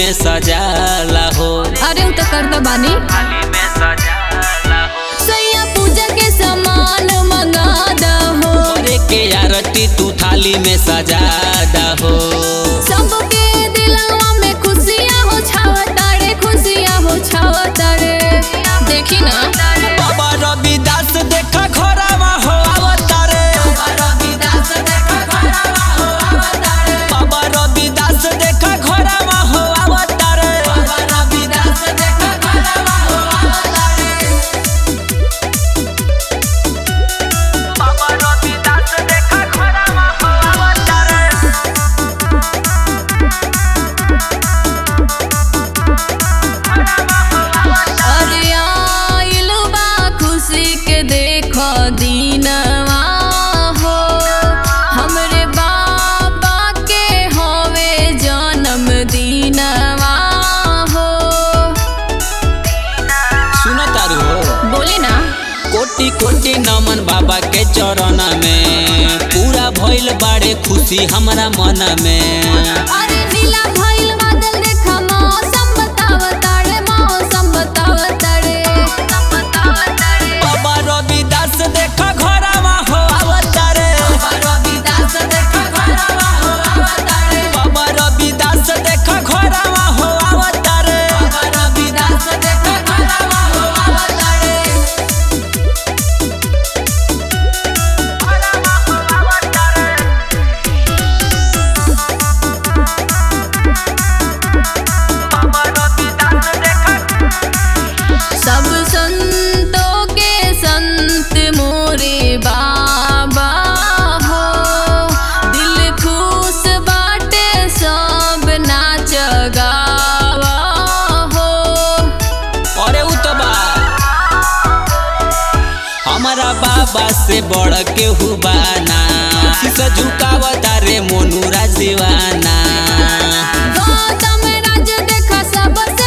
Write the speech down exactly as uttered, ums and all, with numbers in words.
में सजाला हो। अरे उ तो कर दो बानी थाली में सजाला हो। सैया पूजा के सामान मंगा दहो। करे के आरती तू थाली में सजा दहो। सबके दिलवा में खुशियां हो छावतारे, खुशियां हो छावतारे। देखी ना बाबा रविदास देखा घोरावा हो अवतारे। बाबा रविदास देखा घोरावा हो अवतारे। बाबा रविदास देखा घोरावा हो अवतारे। बाबा रविदास देखा घोरावा हो अवतारे। बाबा रविदास देखा घोरावा हो अवतारे। अरे आइल बा खुशी के देखो दीनवा हो। हमरे बाबा के होवे जन्म दीनवा हो। सुनो तारू हो बोली ना कोटि कोटि नमन बाबा के चरण में। पूरा भइल बाड़े खुशी हमरा मन में। अरे नीला भइल बादल देखा मौसम बतावतारे, मौसम बतावतारे। बाबा रविदास देखा घोरावा हो अवतारे। बाबा रविदास देखा घोरावा हो अवतारे। बाबा रविदास देखा घोरावा हो अवतारे। बाबा रविदास देखा घोरावा हो अवतारे। घोरावा हो अवतारे। बाबा रविदास देखा सब संतों के संत मोरे बाबा हो। दिल खुश बाटे सब नाच गावा हो। अरे उ तो बा हमारा बाबा से बड़ के हुबाना। शीश झुकावता रे मोनू राजीवाना। गौतम राज देखा सब